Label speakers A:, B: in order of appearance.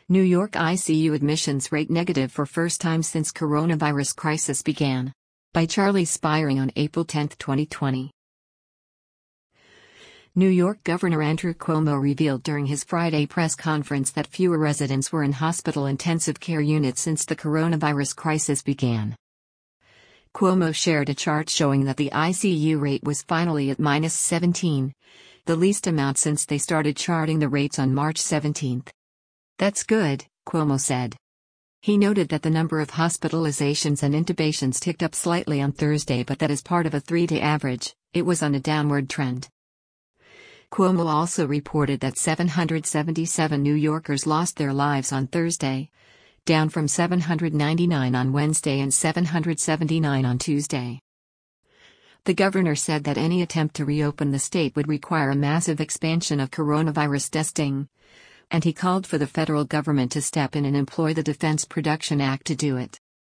A: New York ICU admissions rate negative for first time since coronavirus crisis began. By Charlie Spiring on April 10, 2020. New York Governor Andrew Cuomo revealed during his Friday press conference that fewer residents were in hospital intensive care units since the coronavirus crisis began. Cuomo shared a chart showing that the ICU rate was finally at -17, the least amount since they started charting the rates on March 17. "That's good," Cuomo said. He noted that the number of hospitalizations and intubations ticked up slightly on Thursday, but that as part of a 3-day average, it was on a downward trend. Cuomo also reported that 777 New Yorkers lost their lives on Thursday, down from 799 on Wednesday and 779 on Tuesday. The governor said that any attempt to reopen the state would require a massive expansion of coronavirus testing, and he called for the federal government to step in and employ the Defense Production Act to do it.